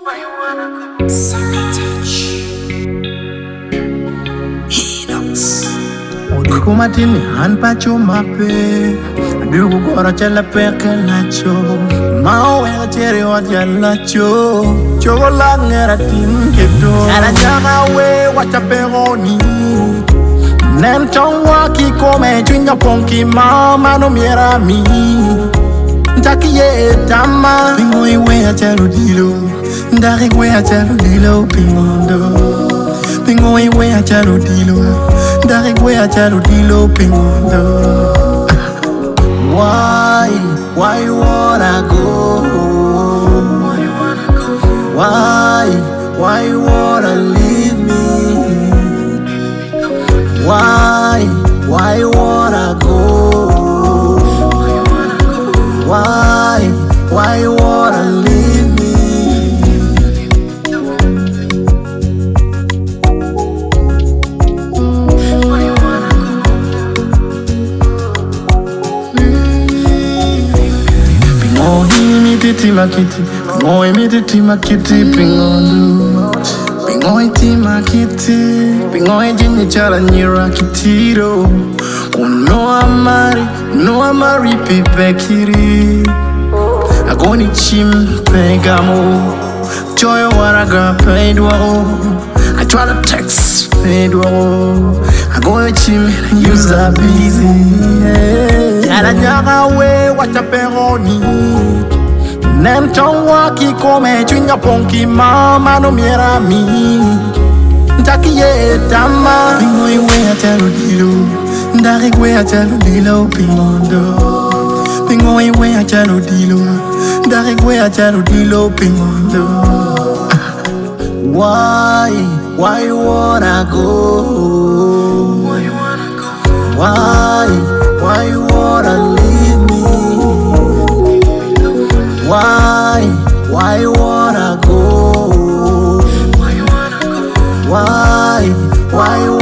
Where you wanna go? Sabotage. Enox. Odiku matini han pacho mape Adugu kora chala peke lacho Mao wega tere waja lacho Chogo la ngera tin kedo Yara jaga we wacha peroni Nem tong waki kome chunga ponki mama no miera mi Ntaki ye tama Pingo iwe achalo dilo Ndari we achalo dilo pingondo Pingo iwe achalo dilo Ndari we achalo dilo pingondo Why you wanna go? Why you wanna leave me? Why you wanna go? Why you wanna leave me? Pingo imiti makiti pingondu Pingo iti makiti Pingo ijini chala nyira kitiro Uno amari pipe kiri Agoni chim pegamo Choyo waraga pedwa I try to text pedwa Agoni chim user busy Yara jaga we wacha peroni Nem tong waki kome chunga ponki mama no miera mi Ntaki ye tama Pingo iwe achalo dilo Ndari we achalo dilo pingondo Pingo iwe achalo dilo Ndari we achalo dilo pingondo Why you wanna go? Why you wanna leave me? Why you wanna go? Why